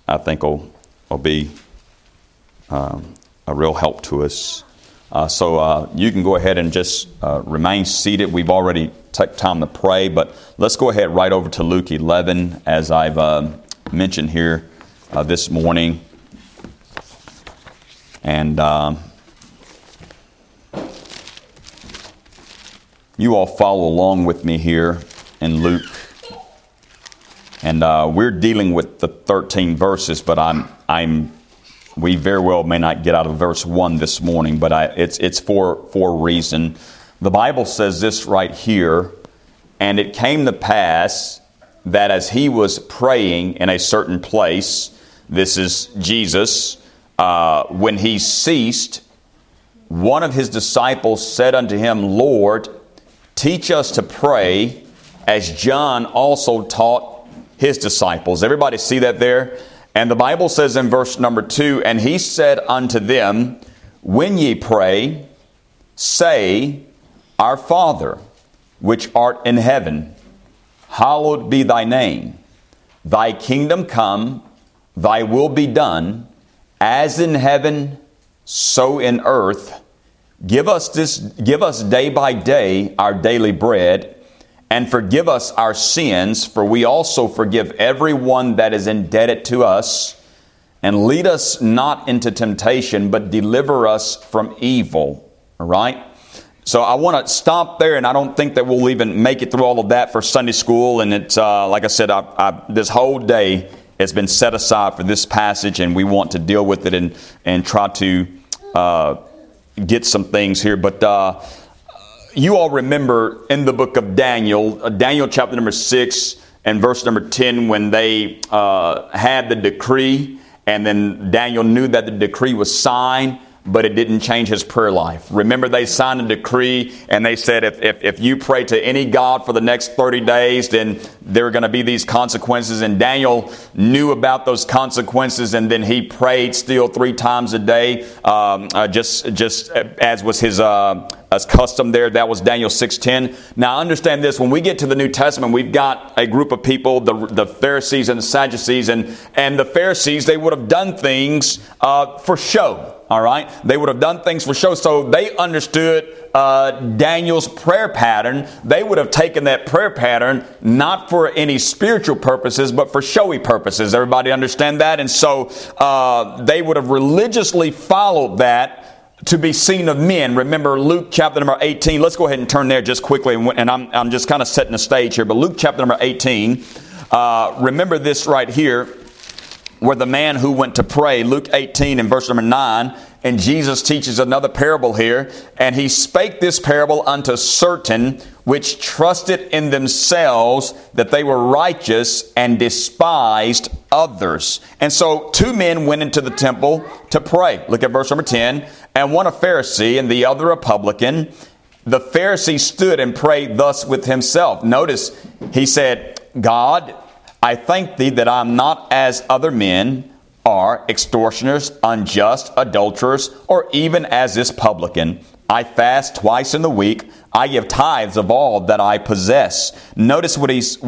I think will be a real help to us. So you can go ahead and just remain seated. We've already taken time to pray, but let's go ahead right over to Luke 11, as I've mentioned here this morning. And you all follow along with me here in Luke. And we're dealing with the 13 verses, but we very well may not get out of verse 1 this morning, but it's for a reason. The Bible says this right here, and it came to pass that as he was praying in a certain place, this is Jesus, when he ceased, one of his disciples said unto him, Lord, teach us to pray, as John also taught his disciples. Everybody see that there? And the Bible says in verse number 2, and he said unto them, when ye pray, say, Our Father, which art in heaven, hallowed be thy name. Thy kingdom come, thy will be done, as in heaven, so in earth. Give us day by day our daily bread, and forgive us our sins, for we also forgive everyone that is indebted to us. And lead us not into temptation, but deliver us from evil. All right? So I want to stop there, and I don't think that we'll even make it through all of that for Sunday school. And it's like I said, this whole day has been set aside for this passage, and we want to deal with it and try to get some things here. But you all remember in the book of Daniel, Daniel chapter number 6 and verse number 10, when they had the decree, and then Daniel knew that the decree was signed, but it didn't change his prayer life. Remember, they signed a decree, and they said if you pray to any god for the next 30 days, then there are going to be these consequences. And Daniel knew about those consequences, and then he prayed still 3 times a day, just as was his as custom there. That was Daniel 6:10. Now understand this, when we get to the New Testament, we've got a group of people, the Pharisees and the Sadducees, and the Pharisees, they would have done things for show. All right? They would have done things for show. So they understood Daniel's prayer pattern. They would have taken that prayer pattern not for any spiritual purposes, but for showy purposes. Everybody understand that? And so they would have religiously followed that to be seen of men. Remember Luke chapter number 18. Let's go ahead and turn there just quickly. And I'm just kind of setting the stage here. But Luke chapter number 18. Remember this right here, where the man who went to pray, Luke 18 and verse number 9, and Jesus teaches another parable here. And he spake this parable unto certain which trusted in themselves that they were righteous, and despised others. And so 2 men went into the temple to pray. Look at verse number 10. And one a Pharisee and the other a publican. The Pharisee stood and prayed thus with himself. Notice, he said, God, I thank thee that I am not as other men are, extortioners, unjust, adulterers, or even as this publican. I fast twice in the week. I give tithes of all that I possess. Notice what he's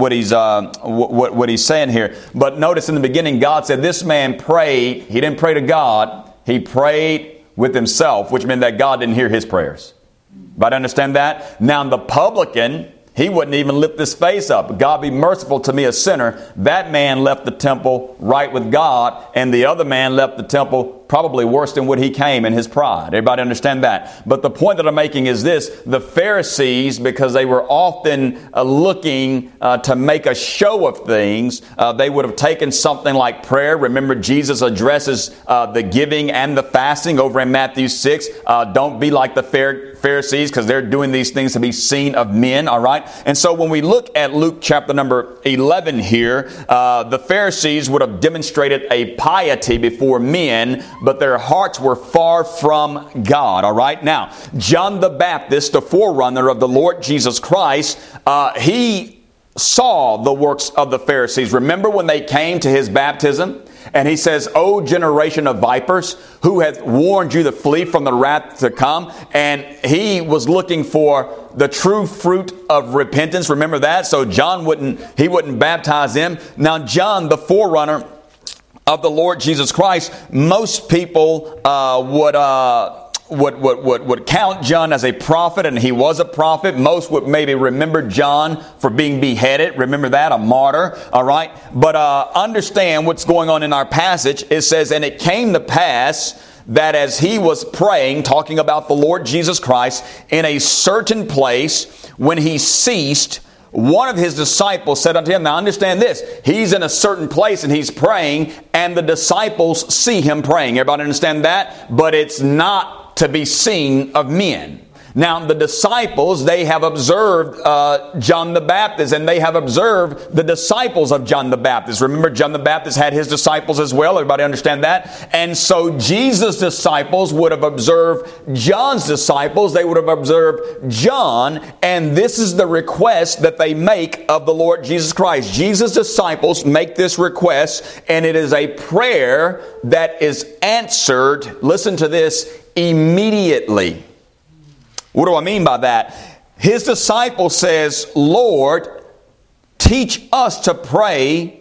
saying here. But notice in the beginning, God said this man prayed. He didn't pray to God. He prayed with himself, which meant that God didn't hear his prayers. But understand that? Now the publican, he wouldn't even lift his face up. God be merciful to me, a sinner. That man left the temple right with God, and the other man left the temple probably worse than what he came in his pride. Everybody understand that? But the point that I'm making is this. The Pharisees, because they were often looking to make a show of things, they would have taken something like prayer. Remember, Jesus addresses the giving and the fasting over in Matthew 6. Don't be like the Pharisees, because they're doing these things to be seen of men, all right? And so when we look at Luke chapter number 11 here, the Pharisees would have demonstrated a piety before men, but their hearts were far from God, all right? Now, John the Baptist, the forerunner of the Lord Jesus Christ, he saw the works of the Pharisees. Remember when they came to his baptism? And he says, O generation of vipers, who hath warned you to flee from the wrath to come? And he was looking for the true fruit of repentance. Remember that? So John wouldn't baptize them. Now John, the forerunner of the Lord Jesus Christ, most people would count John as a prophet, and he was a prophet. Most would maybe remember John for being beheaded. Remember that, a martyr, all right? But understand what's going on in our passage. It says, and it came to pass that as he was praying, talking about the Lord Jesus Christ, in a certain place, when he ceased, one of his disciples said unto him, now understand this, he's in a certain place and he's praying, and the disciples see him praying. Everybody understand that? But it's not to be seen of men. Now, the disciples, they have observed John the Baptist, and they have observed the disciples of John the Baptist. Remember, John the Baptist had his disciples as well. Everybody understand that? And so Jesus' disciples would have observed John's disciples. They would have observed John, and this is the request that they make of the Lord Jesus Christ. Jesus' disciples make this request, and it is a prayer that is answered, listen to this, immediately. What do I mean by that? His disciple says, Lord, teach us to pray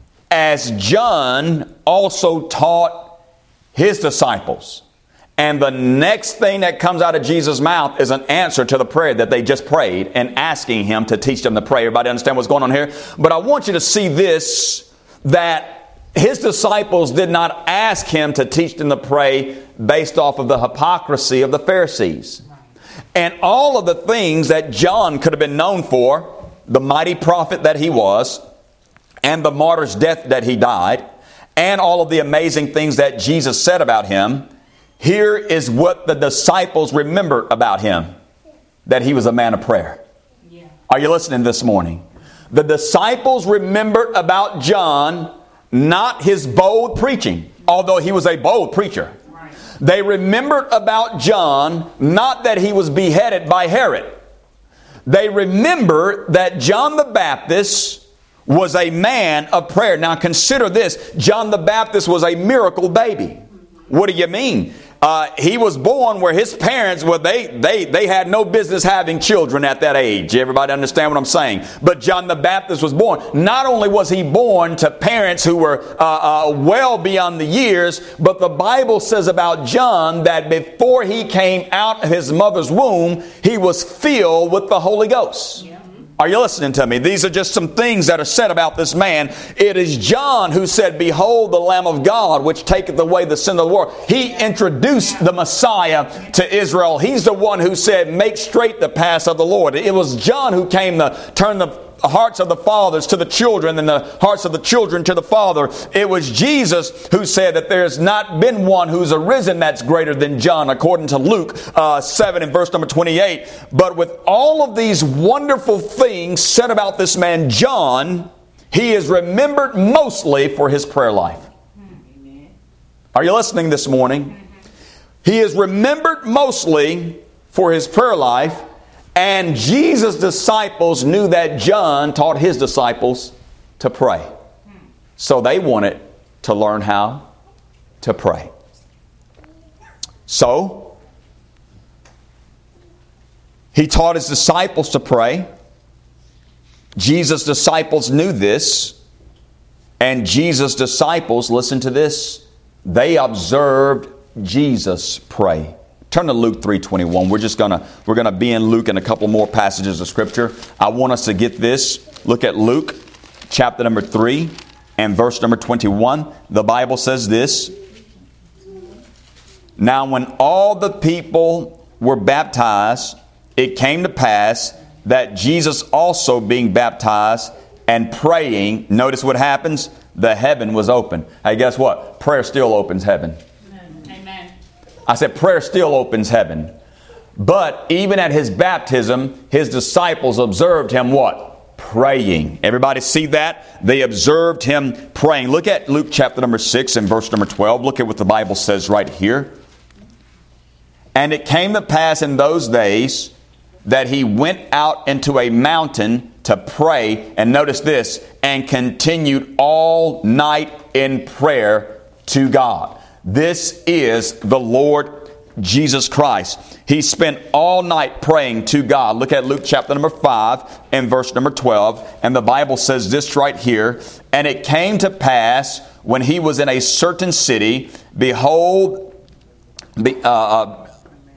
as John also taught his disciples. And the next thing that comes out of Jesus' mouth is an answer to the prayer that they just prayed and asking him to teach them to pray. Everybody understand what's going on here? But I want you to see this, that his disciples did not ask him to teach them to pray based off of the hypocrisy of the Pharisees. And all of the things that John could have been known for, the mighty prophet that he was, and the martyr's death that he died, and all of the amazing things that Jesus said about him, here is what the disciples remembered about him, that he was a man of prayer. Yeah. Are you listening this morning? The disciples remembered about John, not his bold preaching, although he was a bold preacher. They remembered about John, not that he was beheaded by Herod. They remembered that John the Baptist was a man of prayer. Now consider this. John the Baptist was a miracle baby. What do you mean? He was born where his parents, well, they had no business having children at that age. Everybody understand what I'm saying? But John the Baptist was born. Not only was he born to parents who were well beyond the years, but the Bible says about John that before he came out of his mother's womb, he was filled with the Holy Ghost. Yeah. Are you listening to me? These are just some things that are said about this man. It is John who said, behold the Lamb of God, which taketh away the sin of the world. He introduced the Messiah to Israel. He's the one who said, make straight the paths of the Lord. It was John who came to turn the hearts of the fathers to the children and the hearts of the children to the father. It was Jesus who said that there's not been one who's arisen that's greater than John, according to Luke 7 and verse number 28. But with all of these wonderful things said about this man John, he is remembered mostly for his prayer life. Are you listening this morning? He is remembered mostly for his prayer life. And Jesus' disciples knew that John taught his disciples to pray. So they wanted to learn how to pray. So, he taught his disciples to pray. Jesus' disciples knew this. And Jesus' disciples, listen to this, they observed Jesus pray. Turn to Luke 3:21. We're gonna be in Luke and a couple more passages of Scripture. I want us to get this. Look at Luke chapter number 3 and verse number 21. The Bible says this. Now when all the people were baptized, it came to pass that Jesus also being baptized and praying, notice what happens? The heaven was open. Hey, guess what? Prayer still opens heaven. I said prayer still opens heaven. But even at his baptism, his disciples observed him what? Praying. Everybody see that? They observed him praying. Look at Luke chapter number 6 and verse number 12. Look at what the Bible says right here. And it came to pass in those days that he went out into a mountain to pray. And notice this, and continued all night in prayer to God. This is the Lord Jesus Christ. He spent all night praying to God. Look at Luke chapter number 5 and verse number 12. And the Bible says this right here. And it came to pass when he was in a certain city, behold, behold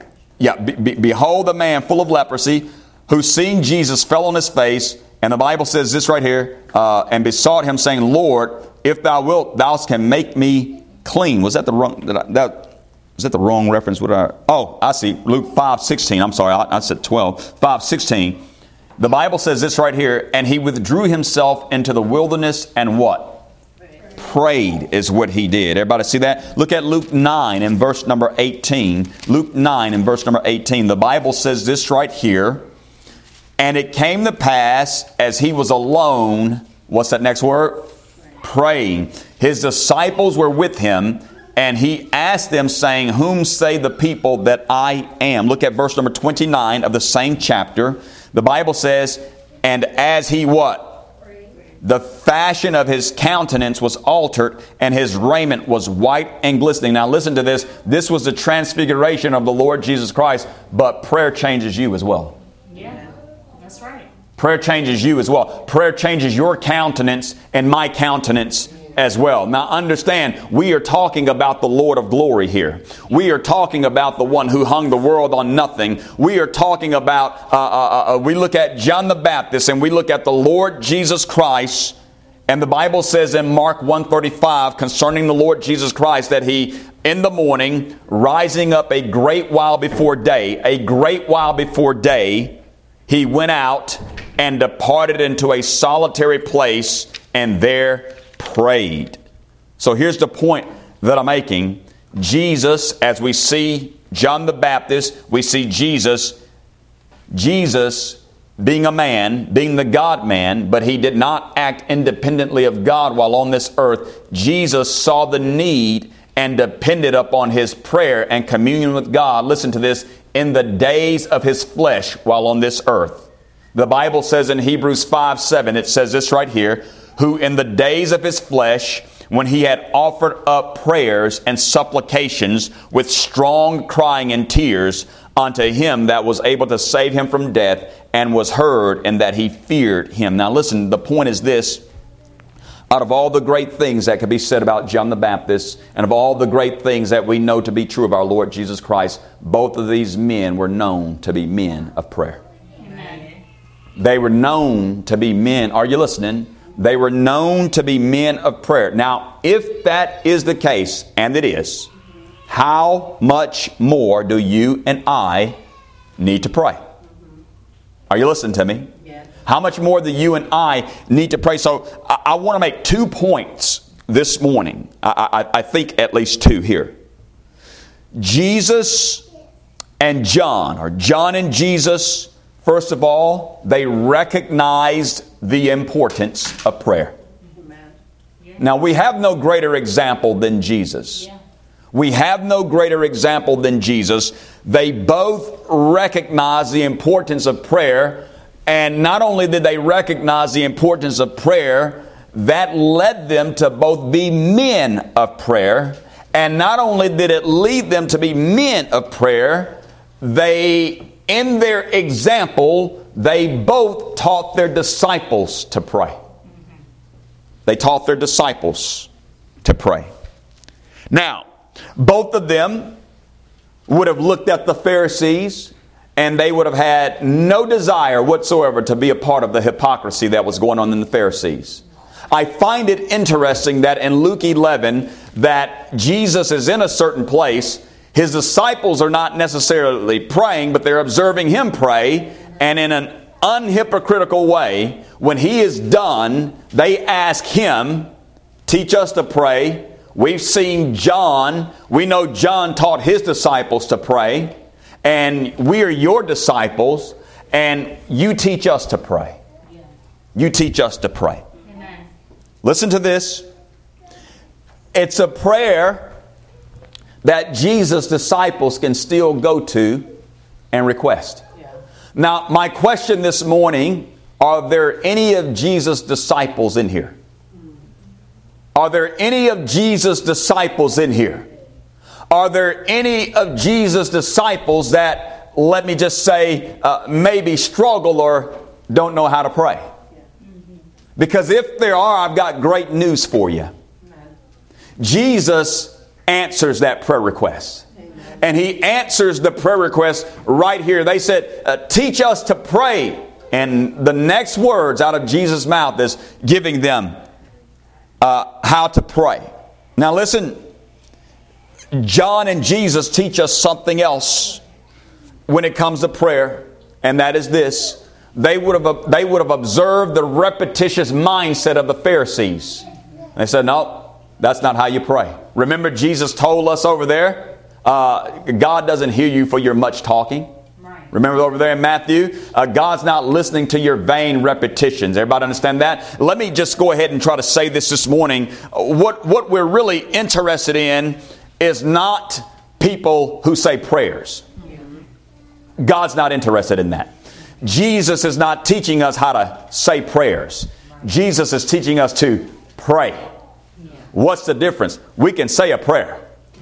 a man full of leprosy, who seeing Jesus fell on his face, and the Bible says this right here, and besought him, saying, Lord, if thou wilt, thou can make me clean. Was that the wrong? Was that the wrong reference? I see. Luke 5:16. I'm sorry, I said 12. 5:16. The Bible says this right here, and he withdrew himself into the wilderness and what? Prayed is what he did. Everybody see that? Look at Luke 9 and verse number 18. Luke 9 and verse number 18. The Bible says this right here. And it came to pass, as he was alone, what's that next word? Praying. His disciples were with him, and he asked them, saying, whom say the people that I am? Look at verse number 29 of the same chapter. The Bible says, and as he what? The fashion of his countenance was altered, and his raiment was white and glistening. Now listen to this. This was the transfiguration of the Lord Jesus Christ, but prayer changes you as well. Yeah, that's right. Prayer changes you as well. Prayer changes your countenance and my countenance as well. Now understand, we are talking about the Lord of glory here. We are talking about the one who hung the world on nothing. We are talking about, we look at John the Baptist and we look at the Lord Jesus Christ. And the Bible says in Mark 1:35 concerning the Lord Jesus Christ that he, in the morning, rising up a great while before day, he went out and departed into a solitary place and there prayed. So here's the point that I'm making. Jesus, as we see John the Baptist, we see Jesus being a man, being the God-man, but he did not act independently of God while on this earth. Jesus saw the need and depended upon his prayer and communion with God. Listen to this. In the days of his flesh while on this earth. The Bible says in Hebrews 5:7, it says this right here, who in the days of his flesh, when he had offered up prayers and supplications with strong crying and tears unto him that was able to save him from death, and was heard, and that he feared him. Now listen, the point is this. Out of all the great things that could be said about John the Baptist, and of all the great things that we know to be true of our Lord Jesus Christ, both of these men were known to be men of prayer. Amen. They were known to be men. Are you listening? They were known to be men of prayer. Now, if that is the case, and it is, how much more do you and I need to pray? Are you listening to me? Yes. How much more do you and I need to pray? So I want to make 2 points this morning. I think at least 2 here. Jesus and John, or John and Jesus, first of all, they recognized the importance of prayer. Amen. Yeah. Now, we have no greater example than Jesus. Yeah. We have no greater example than Jesus. They both recognized the importance of prayer. And not only did they recognize the importance of prayer, that led them to both be men of prayer. And not only did it lead them to be men of prayer, in their example, they both taught their disciples to pray. They taught their disciples to pray. Now, both of them would have looked at the Pharisees, and they would have had no desire whatsoever to be a part of the hypocrisy that was going on in the Pharisees. I find it interesting that in Luke 11, that Jesus is in a certain place. His disciples are not necessarily praying, but they're observing him pray. And in an unhypocritical way, when he is done, they ask him, teach us to pray. We've seen John. We know John taught his disciples to pray. And we are your disciples. And you teach us to pray. You teach us to pray. Amen. Listen to this. It's a prayer that Jesus' disciples can still go to and request. Yeah. Now, my question this morning, are there any of Jesus' disciples in here? Are there any of Jesus' disciples in here? Are there any of Jesus' disciples that, let me just say, maybe struggle or don't know how to pray? Because if there are, I've got great news for you. Jesus answers that prayer request. And He answers the prayer request right here. They said, teach us to pray. And the next words out of Jesus' mouth is giving them how to pray. Now listen, John and Jesus teach us something else when it comes to prayer, and that is this. They would have observed the repetitious mindset of the Pharisees. They said, no, that's not how you pray. Remember, Jesus told us over there, God doesn't hear you for your much talking. Right. Remember over there in Matthew, God's not listening to your vain repetitions. Everybody understand that? Let me just go ahead and try to say this morning. What we're really interested in is not people who say prayers. God's not interested in that. Jesus is not teaching us how to say prayers. Jesus is teaching us to pray. What's the difference? We can say a prayer.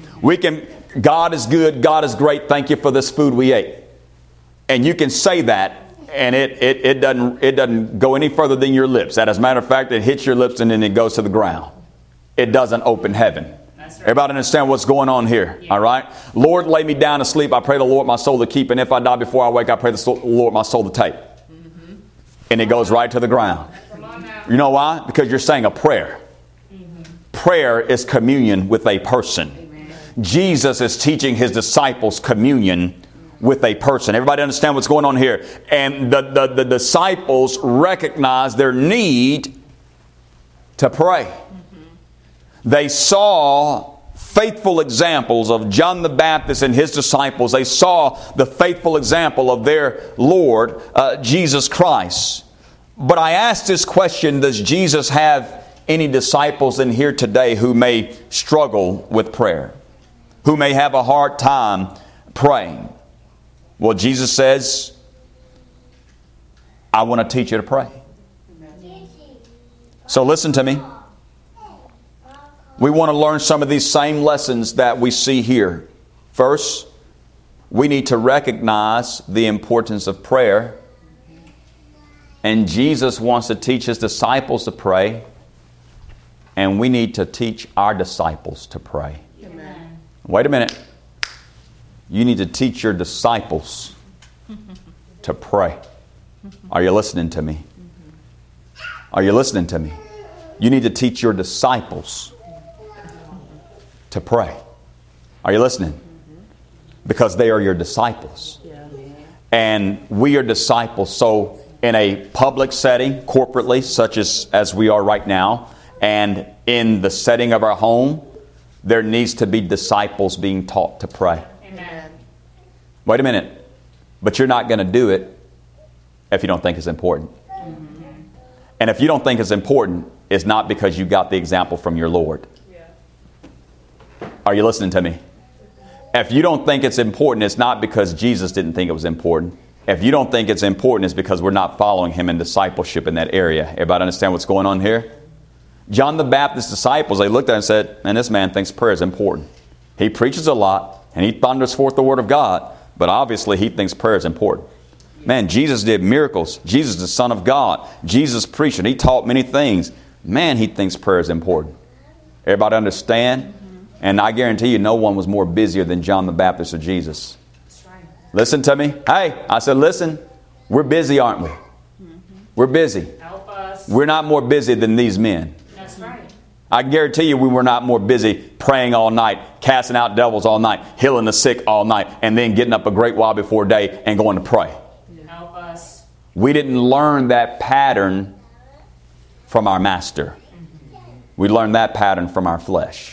God is good, God is great, thank you for this food we ate. And you can say that, and it doesn't go any further than your lips. As a matter of fact, it hits your lips and then it goes to the ground. It doesn't open heaven. Right. Everybody understand what's going on here? Yeah. All right? Lord, lay me down to sleep. I pray the Lord my soul to keep. And if I die before I wake, I pray the Lord my soul to take. Mm-hmm. And it goes right to the ground. You know why? Because you're saying a prayer. Mm-hmm. Prayer is communion with a person. Amen. Jesus is teaching His disciples communion with a person. Everybody understand what's going on here? And the disciples recognize their need to pray. They saw faithful examples of John the Baptist and his disciples. They saw the faithful example of their Lord, Jesus Christ. But I ask this question, does Jesus have any disciples in here today who may struggle with prayer? Who may have a hard time praying? Well, Jesus says, I want to teach you to pray. So listen to me. We want to learn some of these same lessons that we see here. First, we need to recognize the importance of prayer. And Jesus wants to teach His disciples to pray. And we need to teach our disciples to pray. Amen. Wait a minute. You need to teach your disciples to pray. Are you listening to me? Are you listening to me? You need to teach your disciples to pray. Are you listening? Because they are your disciples. And we are disciples. So in a public setting, corporately, such as we are right now, and in the setting of our home, there needs to be disciples being taught to pray. Amen. Wait a minute. But you're not going to do it if you don't think it's important. Mm-hmm. And if you don't think it's important, it's not because you got the example from your Lord. Are you listening to me? If you don't think it's important, it's not because Jesus didn't think it was important. If you don't think it's important, it's because we're not following Him in discipleship in that area. Everybody understand what's going on here? John the Baptist's disciples, they looked at it and said, man, this man thinks prayer is important. He preaches a lot and he thunders forth the Word of God, but obviously he thinks prayer is important. Man, Jesus did miracles. Jesus is the Son of God. Jesus preached and He taught many things. Man, he thinks prayer is important. Everybody understand? And I guarantee you no one was more busier than John the Baptist or Jesus. That's right. Listen to me. Hey, I said, listen, we're busy, aren't we? Mm-hmm. We're busy. Help us. We're not more busy than these men. That's right. I guarantee you we were not more busy praying all night, casting out devils all night, healing the sick all night, and then getting up a great while before day and going to pray. Help us. We didn't learn that pattern from our master. We learned that pattern from our flesh.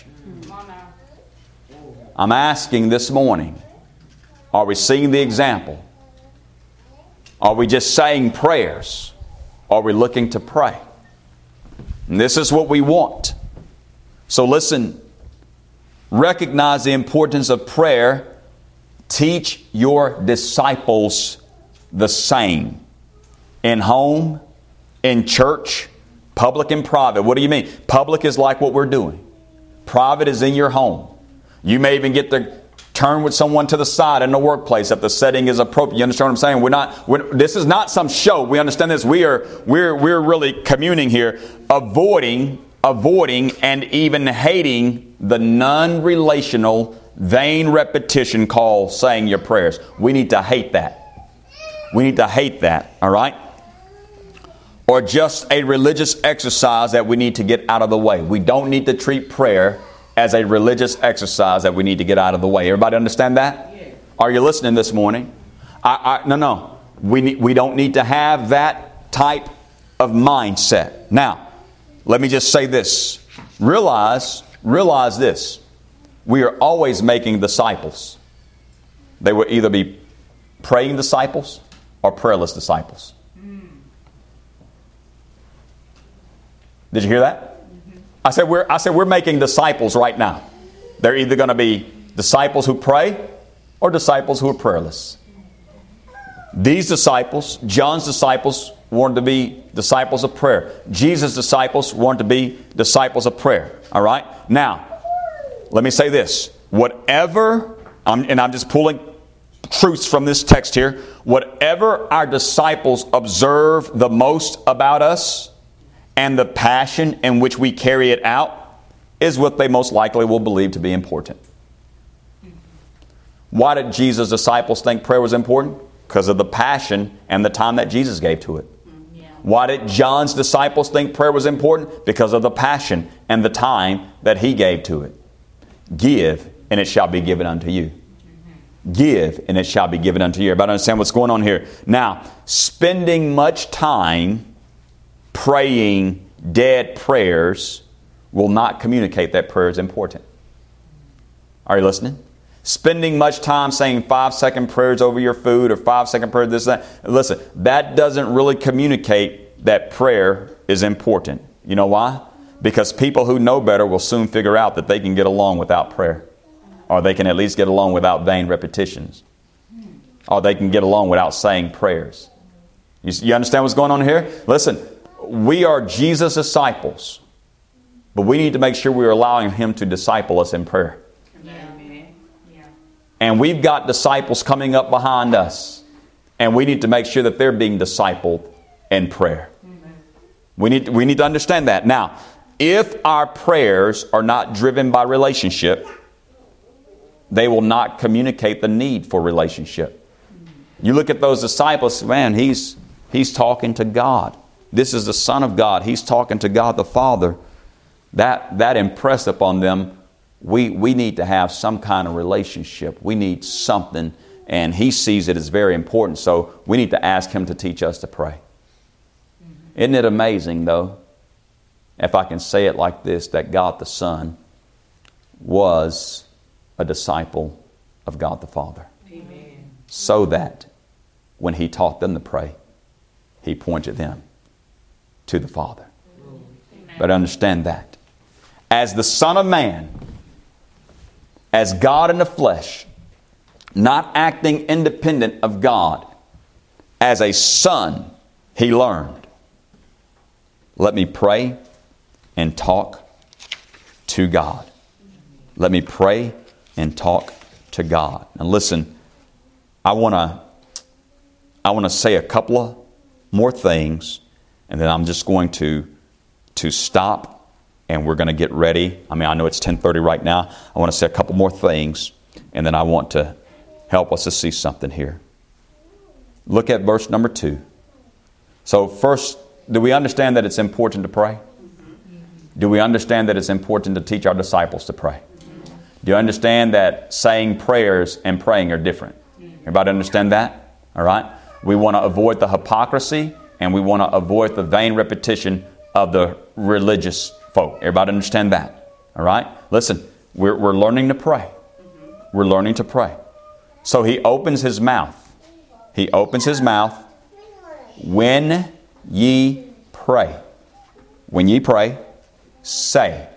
I'm asking this morning, are we seeing the example? Are we just saying prayers? Are we looking to pray? And this is what we want. So listen, recognize the importance of prayer. Teach your disciples the same. In home, in church, public and private. What do you mean? Public is like what we're doing. Private is in your home. You may even get to turn with someone to the side in the workplace if the setting is appropriate. You understand what I'm saying? This is not some show. We understand this. We're really communing here, avoiding avoiding and even hating the non-relational, vain repetition called saying your prayers. We need to hate that. We need to hate that, all right? Or just a religious exercise that we need to get out of the way. We don't need to treat prayer as a religious exercise that we need to get out of the way. Everybody understand that? Yeah. Are you listening this morning? No. We don't need to have that type of mindset. Now, let me just say this. Realize this. We are always making disciples. They will either be praying disciples or prayerless disciples. Did you hear that? I said we're making disciples right now. They're either going to be disciples who pray or disciples who are prayerless. These disciples, John's disciples, wanted to be disciples of prayer. Jesus' disciples wanted to be disciples of prayer. All right? Now, let me say this. Whatever, and I'm just pulling truths from this text here. Whatever our disciples observe the most about us and the passion in which we carry it out is what they most likely will believe to be important. Why did Jesus' disciples think prayer was important? Because of the passion and the time that Jesus gave to it. Yeah. Why did John's disciples think prayer was important? Because of the passion and the time that he gave to it. Give, and it shall be given unto you. Give, and it shall be given unto you. Everybody understand what's going on here? Now, spending much time praying dead prayers will not communicate that prayer is important. Are you listening? Spending much time saying 5-second prayers over your food or 5-second prayers this, that. Listen, that doesn't really communicate that prayer is important. You know why? Because people who know better will soon figure out that they can get along without prayer. Or they can at least get along without vain repetitions. Or they can get along without saying prayers. You understand what's going on here? Listen, we are Jesus' disciples. But we need to make sure we're allowing Him to disciple us in prayer. And we've got disciples coming up behind us. And we need to make sure that they're being discipled in prayer. We need to understand that. Now, if our prayers are not driven by relationship, they will not communicate the need for relationship. You look at those disciples, man, he's talking to God. This is the Son of God. He's talking to God the Father. That impressed upon them. We need to have some kind of relationship. We need something, and He sees it as very important. So we need to ask Him to teach us to pray. Isn't it amazing, though, if I can say it like this, that God the Son was a disciple of God the Father. Amen. So that when He taught them to pray, He pointed them to the Father. Amen. But understand that. As the Son of Man, as God in the flesh, not acting independent of God, as a son, He learned, let me pray and talk to God. Let me pray and talk to God. Now listen, I want to say a couple of more things, and then I'm just going to stop, and we're going to get ready. I mean, I know it's 10:30 right now. I want to say a couple more things, and then I want to help us to see something here. Look at verse number 2. So first, do we understand that it's important to pray? Do we understand that it's important to teach our disciples to pray? Do you understand that saying prayers and praying are different? Everybody understand that? All right? We want to avoid the hypocrisy, and we want to avoid the vain repetition of the religious folk. Everybody understand that? All right? Listen, we're learning to pray. We're learning to pray. So He opens His mouth. He opens His mouth. When ye pray. When ye pray, say,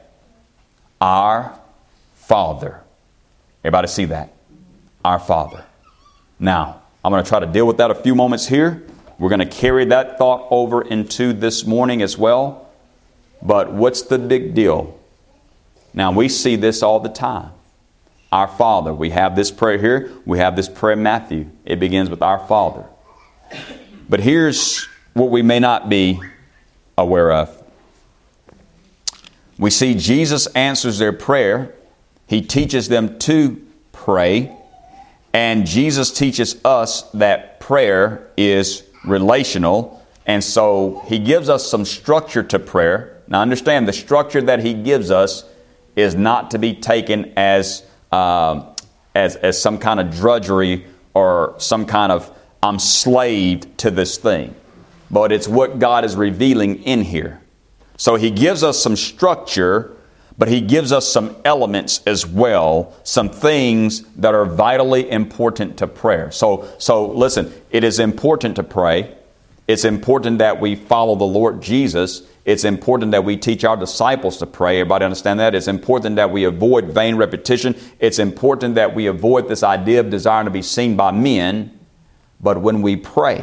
Our Father. Everybody see that? Our Father. Now, I'm going to try to deal with that a few moments here. We're going to carry that thought over into this morning as well. But what's the big deal? Now, we see this all the time. Our Father. We have this prayer here. We have this prayer in Matthew. It begins with Our Father. But here's what we may not be aware of. We see Jesus answers their prayer. He teaches them to pray. And Jesus teaches us that prayer is relational. And so He gives us some structure to prayer. Now understand, the structure that He gives us is not to be taken as some kind of drudgery or some kind of I'm slaved to this thing. But it's what God is revealing in here. So He gives us some structure, but He gives us some elements as well, some things that are vitally important to prayer. So listen, it is important to pray. It's important that we follow the Lord Jesus. It's important that we teach our disciples to pray. Everybody understand that? It's important that we avoid vain repetition. It's important that we avoid this idea of desiring to be seen by men. But when we pray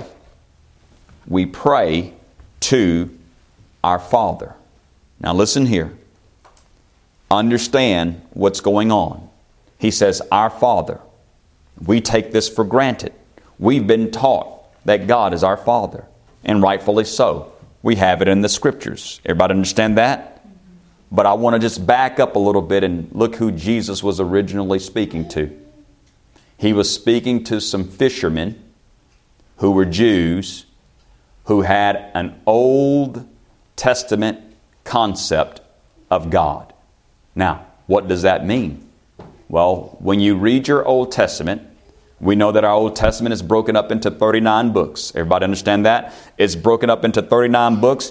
to our Father. Now listen here. Understand what's going on. He says, our Father. We take this for granted. We've been taught that God is our Father. And rightfully so. We have it in the Scriptures. Everybody understand that? But I want to just back up a little bit and look who Jesus was originally speaking to. He was speaking to some fishermen who were Jews who had an Old Testament concept of God. Now, what does that mean? Well, when you read your Old Testament, we know that our Old Testament is broken up into 39 books. Everybody understand that? It's broken up into 39 books,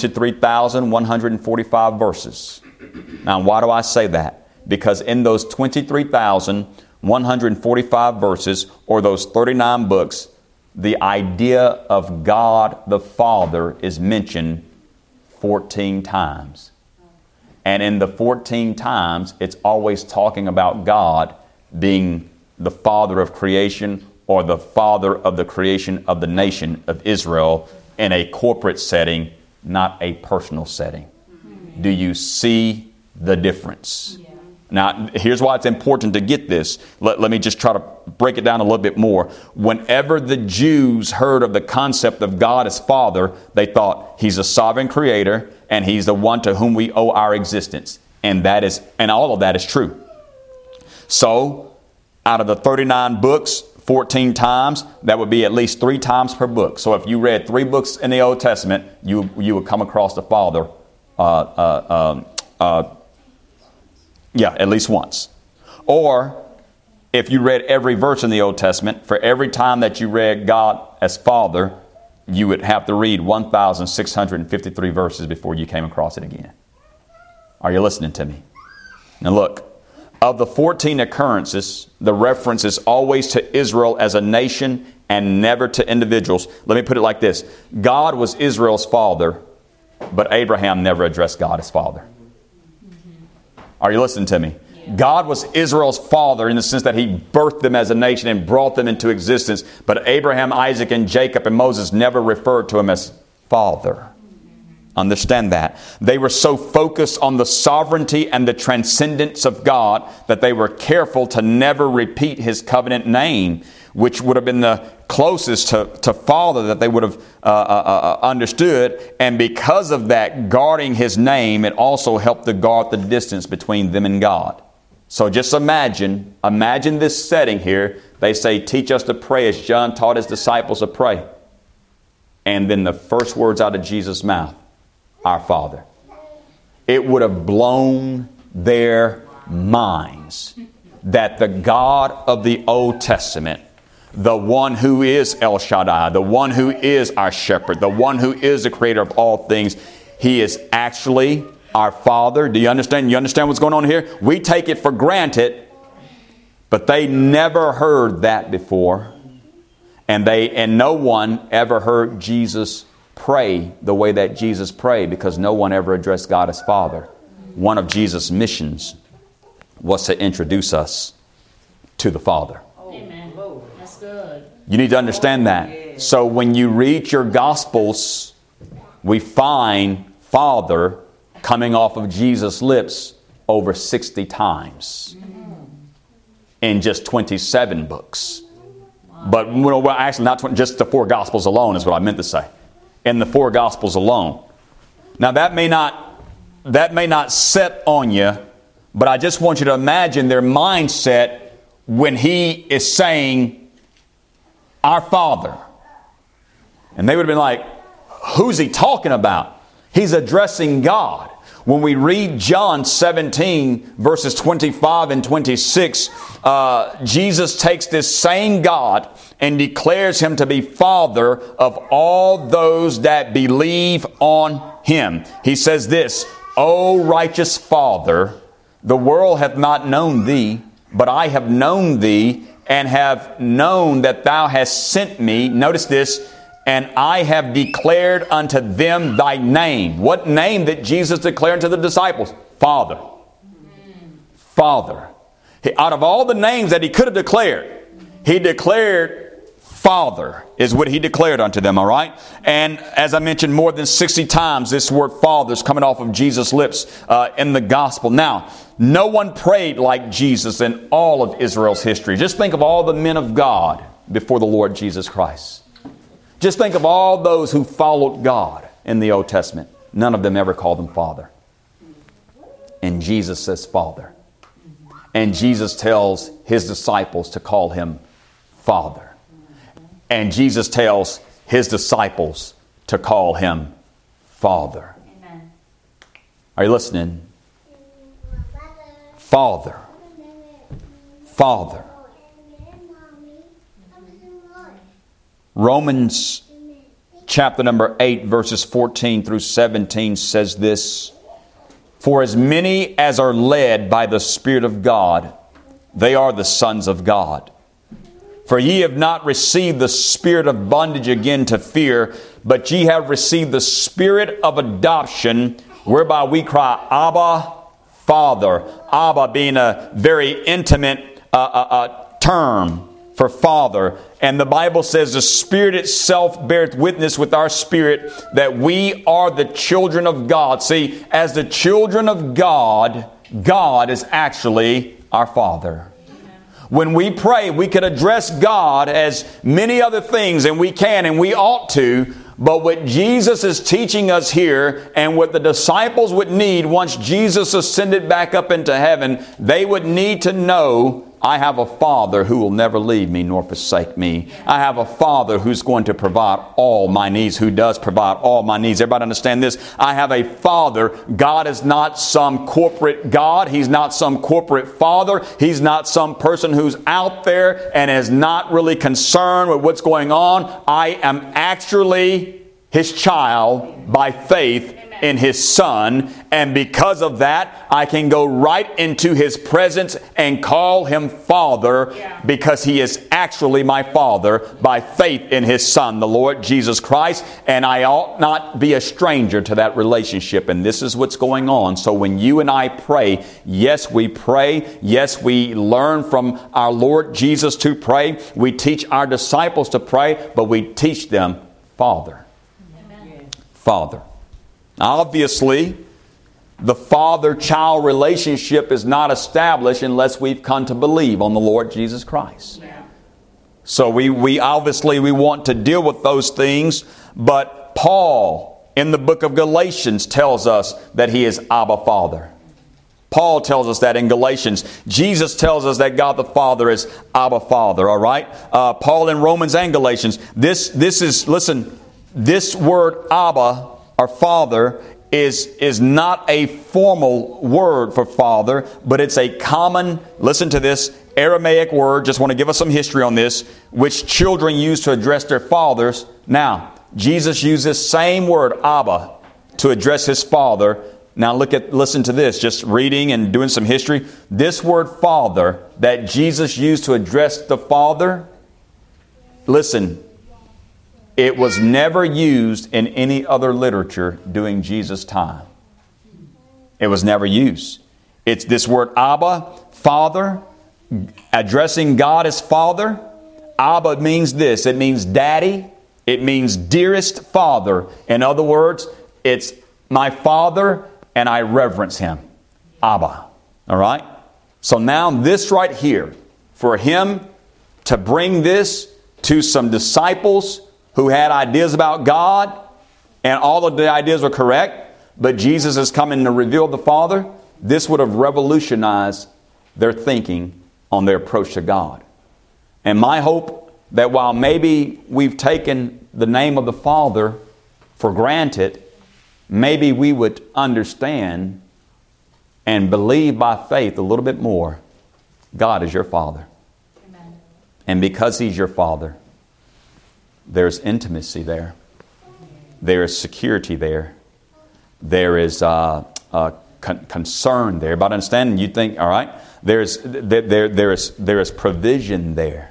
23,145 verses. Now, why do I say that? Because in those 23,145 verses, or those 39 books, the idea of God the Father is mentioned 14 times. And in the 14 times, it's always talking about God being the Father of creation, or the Father of the creation of the nation of Israel in a corporate setting, not a personal setting. Mm-hmm. Do you see the difference? Yeah. Now, here's why it's important to get this. Let me just try to break it down a little bit more. Whenever the Jews heard of the concept of God as Father, they thought He's a sovereign creator and He's the one to whom we owe our existence. And all of that is true. So, out of the 39 books, 14 times, that would be at least 3 times per book. So if you read 3 books in the Old Testament, you would come across the Father, at least once. Or if you read every verse in the Old Testament, for every time that you read God as Father, you would have to read 1,653 verses before you came across it again. Are you listening to me? Now look. Of the 14 occurrences, the reference is always to Israel as a nation and never to individuals. Let me put it like this. God was Israel's father, but Abraham never addressed God as Father. Are you listening to me? God was Israel's father in the sense that He birthed them as a nation and brought them into existence. But Abraham, Isaac, and Jacob and Moses never referred to Him as Father. Understand that. They were so focused on the sovereignty and the transcendence of God that they were careful to never repeat His covenant name, which would have been the closest to Father that they would have understood. And because of that, guarding His name, it also helped to guard the distance between them and God. So just imagine this setting here. They say, teach us to pray as John taught his disciples to pray. And then the first words out of Jesus' mouth, our Father. It would have blown their minds that the God of the Old Testament, the one who is El Shaddai, the one who is our shepherd, the one who is the creator of all things, He is actually our Father. Do you understand? You understand what's going on here? We take it for granted, but they never heard that before. And no one ever heard Jesus pray the way that Jesus prayed, because no one ever addressed God as Father. One of Jesus' missions was to introduce us to the Father. Amen. That's good. You need to understand that. So when you read your Gospels, we find Father coming off of Jesus' lips over 60 times in just 27 books. But actually not just the 4 Gospels alone is what I meant to say. In the 4 Gospels alone. Now that may not that may not set on you, but I just want you to imagine their mindset when he is saying, our Father. And they would have been like, who's he talking about? He's addressing God. When we read John 17, verses 25 and 26, Jesus takes this same God and declares Him to be Father of all those that believe on Him. He says this, O righteous Father, the world hath not known Thee, but I have known Thee, and have known that Thou hast sent me. Notice this, and I have declared unto them Thy name. What name did Jesus declare unto the disciples? Father. Father. Out of all the names that He could have declared, He declared Father is what He declared unto them, all right? And as I mentioned, more than 60 times this word Father is coming off of Jesus' lips in the gospel. Now, no one prayed like Jesus in all of Israel's history. Just think of all the men of God before the Lord Jesus Christ. Just think of all those who followed God in the Old Testament. None of them ever called Him Father. And Jesus says Father. And Jesus tells His disciples to call Him Father. And Jesus tells His disciples to call Him Father. Amen. Are you listening? Father. Father. Romans chapter number 8, verses 14 through 17 says this, For as many as are led by the Spirit of God, they are the sons of God. For ye have not received the spirit of bondage again to fear, but ye have received the Spirit of adoption, whereby we cry, Abba, Father. Abba being a very intimate term for Father. And the Bible says the Spirit itself beareth witness with our spirit that we are the children of God. See, as the children of God, God is actually our Father. When we pray, we can address God as many other things, and we can and we ought to. But what Jesus is teaching us here, and what the disciples would need once Jesus ascended back up into heaven, they would need to know, I have a Father who will never leave me nor forsake me. I have a Father who's going to provide all my needs, who does provide all my needs. Everybody understand this? I have a Father. God is not some corporate God. He's not some corporate father. He's not some person who's out there and is not really concerned with what's going on. I am actually His child by faith in His Son, and because of that, I can go right into His presence and call Him Father, because He is actually my Father by faith in His Son, the Lord Jesus Christ, and I ought not be a stranger to that relationship, and this is what's going on. So when you and I pray, yes, we pray, yes, we learn from our Lord Jesus to pray, we teach our disciples to pray, but we teach them Father. Amen. Father. Obviously, the father-child relationship is not established unless we've come to believe on the Lord Jesus Christ. Yeah. So we obviously want to deal with those things, but Paul in the book of Galatians tells us that he is Abba Father. Paul tells us that in Galatians. Jesus tells us that God the Father is Abba Father, all right? Paul in Romans and Galatians. This word Abba, our Father, is not a formal word for Father, but it's a common, listen to this, Aramaic word, just want to give us some history on this, which children use to address their fathers. Now, Jesus used this same word, Abba, to address His Father. Now listen to this, just reading and doing some history. This word Father that Jesus used to address the Father, listen, it was never used in any other literature during Jesus' time. It was never used. It's this word Abba, Father, addressing God as Father. Abba means this. It means daddy. It means dearest Father. In other words, it's my Father and I reverence Him. Abba. All right? So now this right here, for Him to bring this to some disciples who had ideas about God, and all of the ideas were correct, but Jesus is coming to reveal the Father, this would have revolutionized their thinking on their approach to God. And my hope that while maybe we've taken the name of the Father for granted, maybe we would understand and believe by faith a little bit more. God is your Father. Amen. And because He's your Father, there's intimacy there. There is security there. There is concern there. About understanding, you think, all right, there is provision there.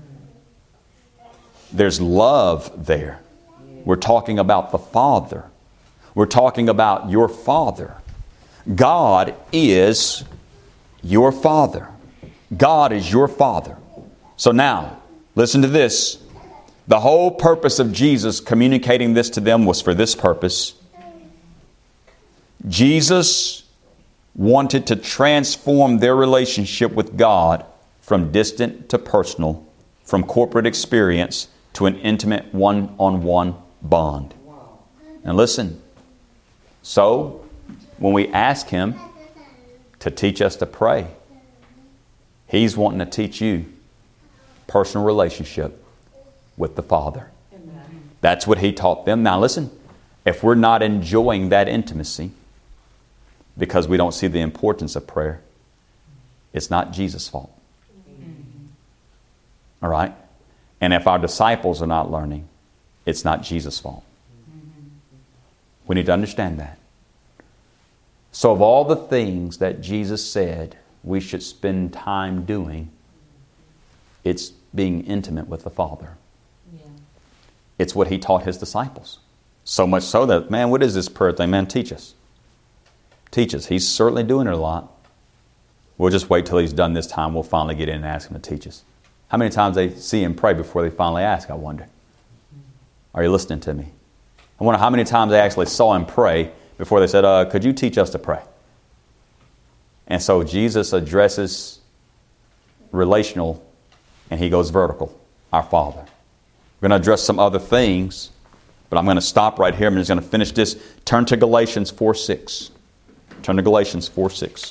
There's love there. We're talking about the Father. We're talking about your Father. God is your Father. God is your Father. So now, listen to this. The whole purpose of Jesus communicating this to them was for this purpose. Jesus wanted to transform their relationship with God from distant to personal, from corporate experience to an intimate one-on-one bond. And listen, so when we ask Him to teach us to pray, He's wanting to teach you personal relationship with the Father. Amen. That's what He taught them. Now listen, if we're not enjoying that intimacy because we don't see the importance of prayer, it's not Jesus' fault. All right? And if our disciples are not learning, it's not Jesus' fault. We need to understand that. So of all the things that Jesus said we should spend time doing, it's being intimate with the Father. Yeah. It's what He taught His disciples. So much so that, man, what is this prayer thing? Man, teach us. Teach us. He's certainly doing it a lot. We'll just wait till He's done this time. We'll finally get in and ask Him to teach us. How many times they see Him pray before they finally ask, I wonder? Are you listening to me? I wonder how many times they actually saw Him pray before they said, could you teach us to pray? And so Jesus addresses relational and He goes vertical, our Father. We're going to address some other things, but I'm going to stop right here. I'm just going to finish this. Turn to Galatians 4:6. Turn to Galatians 4:6.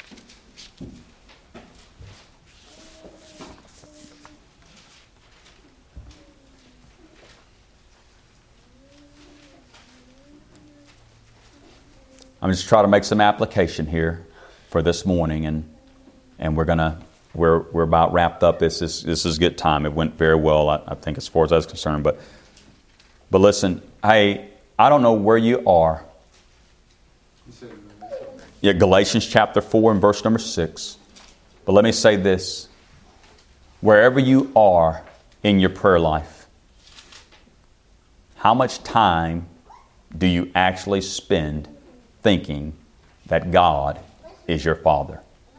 I'm just trying to make some application here for this morning, and we're about wrapped up. This is good time. It went very well, I think, as far as I was concerned. But listen, I don't know where you are. Yeah, Galatians chapter 4 and verse number 6. But let me say this: wherever you are in your prayer life, how much time do you actually spend thinking that God is your Father?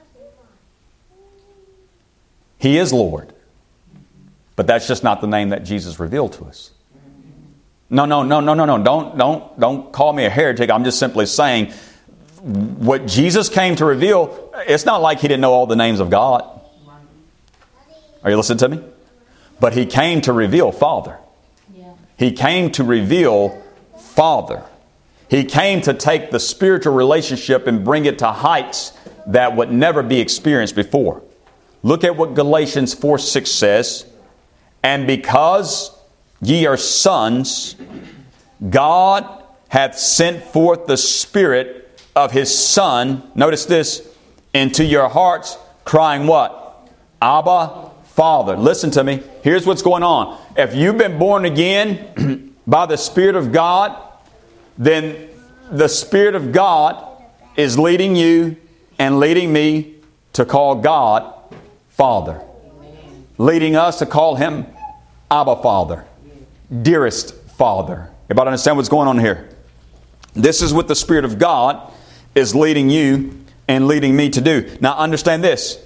He is Lord. But that's just not the name that Jesus revealed to us. No. Don't call me a heretic. I'm just simply saying what Jesus came to reveal, it's not like He didn't know all the names of God. Are you listening to me? But He came to reveal Father. Yeah. He came to reveal Father. He came to take the spiritual relationship and bring it to heights that would never be experienced before. Look at what Galatians 4:6 says. And because ye are sons, God hath sent forth the Spirit of His Son, notice this, into your hearts, crying what? Abba, Father. Listen to me. Here's what's going on. If you've been born again by the Spirit of God, then the Spirit of God is leading you and leading me to call God Father. Leading us to call Him Abba Father. Dearest Father. Everybody understand what's going on here? This is what the Spirit of God is leading you and leading me to do. Now understand this.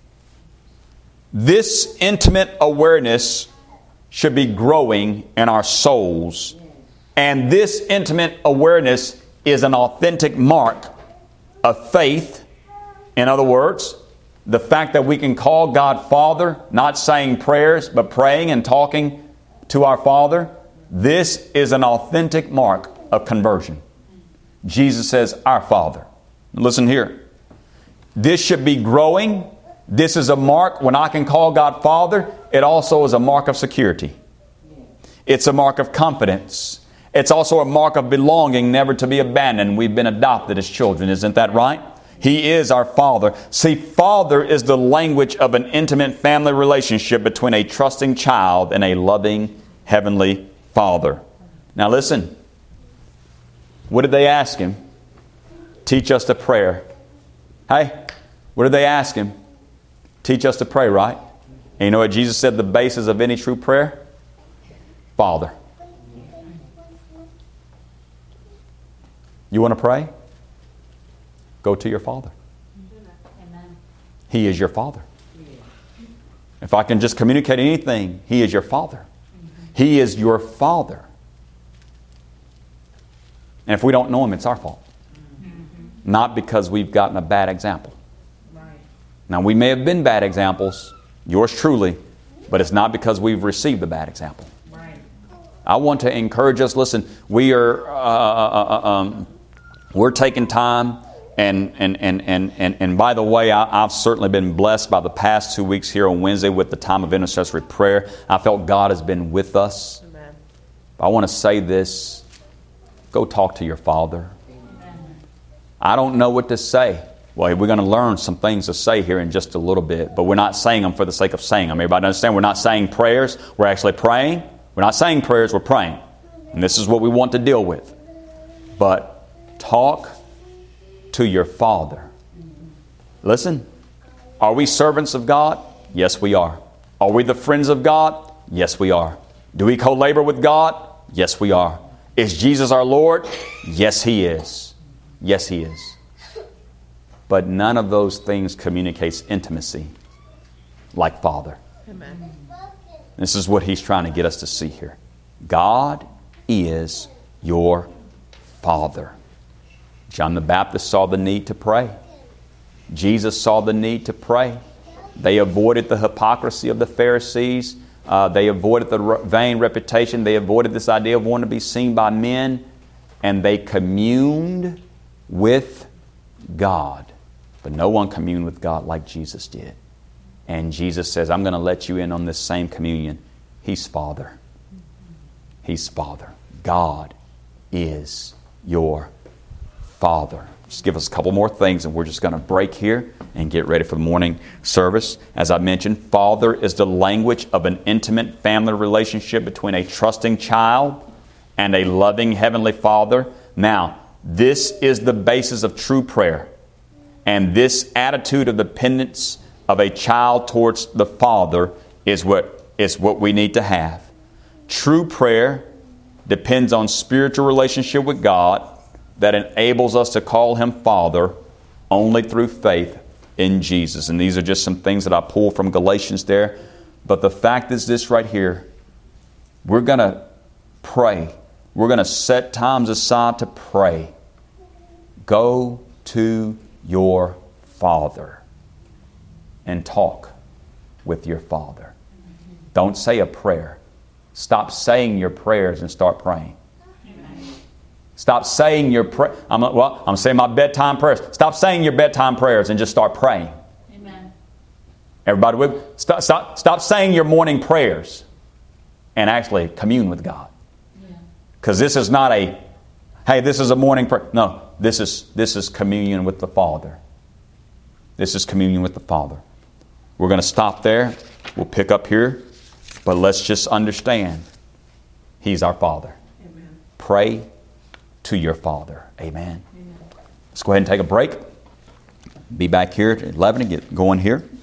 This intimate awareness should be growing in our souls. And this intimate awareness is an authentic mark of faith. In other words, the fact that we can call God Father, not saying prayers, but praying and talking to our Father, this is an authentic mark of conversion. Jesus says, our Father. Listen here. This should be growing. This is a mark. When I can call God Father, it also is a mark of security. It's a mark of confidence. It's also a mark of belonging, never to be abandoned. We've been adopted as children. Isn't that right? He is our Father. See, Father is the language of an intimate family relationship between a trusting child and a loving Heavenly Father. Now listen. What did they ask Him? Teach us to pray. Hey, what did they ask Him? Teach us to pray, right? And you know what Jesus said the basis of any true prayer? Father. You want to pray? Go to your Father. Amen. He is your Father. If I can just communicate anything, He is your Father. He is your Father. And if we don't know Him, it's our fault. Not because we've gotten a bad example. Now, we may have been bad examples, yours truly, but it's not because we've received a bad example. I want to encourage us. Listen, we're taking time, and by the way, I've certainly been blessed by the past 2 weeks here on Wednesday with the time of intercessory prayer. I felt God has been with us. Amen. I want to say this: go talk to your Father. Amen. I don't know what to say. Well, we're going to learn some things to say here in just a little bit, but we're not saying them for the sake of saying them. Everybody understand? We're not saying prayers. We're actually praying. We're not saying prayers. We're praying. And this is what we want to deal with. But talk to your Father. Listen, are we servants of God? Yes, we are. Are we the friends of God? Yes, we are. Do we co-labor with God? Yes, we are. Is Jesus our Lord? Yes, He is. Yes, He is. But none of those things communicates intimacy like Father. Amen. This is what He's trying to get us to see here. God is your Father. John the Baptist saw the need to pray. Jesus saw the need to pray. They avoided the hypocrisy of the Pharisees. They avoided the vain reputation. They avoided this idea of wanting to be seen by men. And they communed with God. But no one communed with God like Jesus did. And Jesus says, I'm going to let you in on this same communion. He's Father. He's Father. God is your Father. Just give us a couple more things and we're just going to break here and get ready for the morning service. As I mentioned, Father is the language of an intimate family relationship between a trusting child and a loving Heavenly Father. Now, this is the basis of true prayer. And this attitude of dependence of a child towards the Father is what we need to have. True prayer depends on spiritual relationship with God that enables us to call Him Father only through faith in Jesus. And these are just some things that I pull from Galatians there. But the fact is this right here. We're going to pray. We're going to set times aside to pray. Go to your Father and talk with your Father. Don't say a prayer. Stop saying your prayers and start praying. Stop saying your prayer. I'm saying my bedtime prayers. Stop saying your bedtime prayers and just start praying. Amen. Everybody with? Stop saying your morning prayers and actually commune with God. Because this is not a, hey, this is a morning prayer. No, this is communion with the Father. This is communion with the Father. We're going to stop there. We'll pick up here. But let's just understand, He's our Father. Amen. Pray to your Father. Amen. Amen. Let's go ahead and take a break. Be back here at 11 and get going here.